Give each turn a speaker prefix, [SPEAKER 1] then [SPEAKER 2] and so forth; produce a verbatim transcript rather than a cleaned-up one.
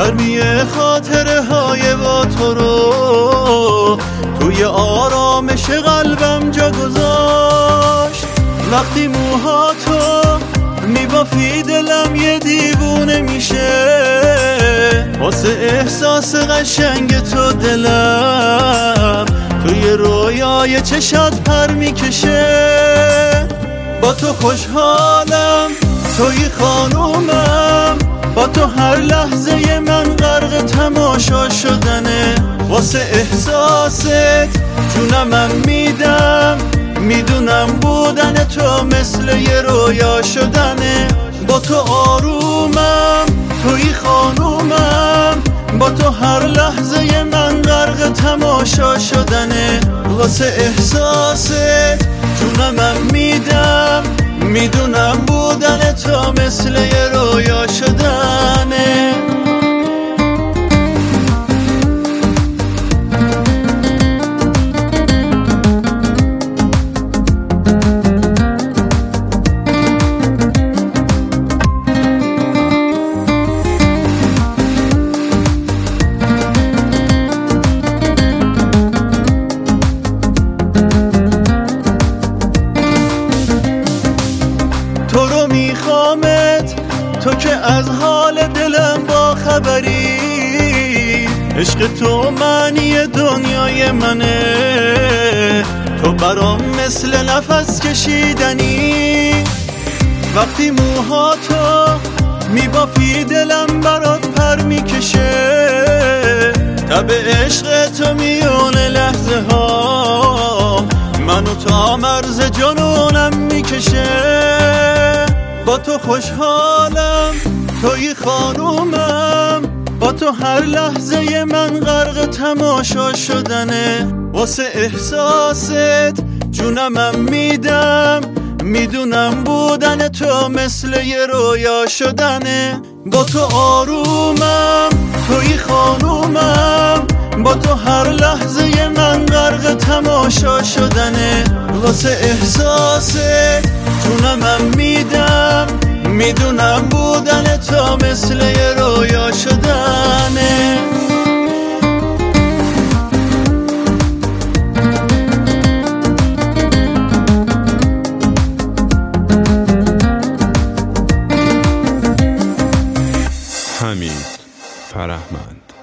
[SPEAKER 1] گرمی خاطره های با تو رو توی آرامش قلبم جا گذاشت. وقتی موهاتو میبافی دلم یه دیوونه میشه، واسه احساس قشنگ تو دلم توی رویای چشات پر میکشه. با تو خوشحالم، توی خانومم، با تو هر لحظه من غرق تماشا شدنه. واسه احساست جونمم میدم، میدونم بودن تو مثل یه رویا شدنه. با تو آرومم، توی خانومم، با تو هر لحظه من غرق تماشا شدنه. واسه احساست جونمم میدم، میدونم بودن تو مثل یه رویا شدنه. تو رو میخوامت، تو که از حال دلم با خبری. عشق تو معنی دنیای منه، تو برام مثل نفس کشیدنی. وقتی موهاتو میبافی دلم برات پر میکشه، تب عشق تو میونه لحظه ها منو تا مرز جنونم میکشه. با تو خوشحالم، توی خانومم، با تو هر لحظه من غرق تماشا شدنه. واسه احساست جونمم میدم، میدونم بودن تو مثل یه رویا شدنه. با تو آرومم، توی خانومم، با تو هر لحظه من غرق تماشا شدنه. واسه احساست جونمم میدم، میدونم بودن تو مثل یه رویا شدنه.
[SPEAKER 2] حمید فرهمند.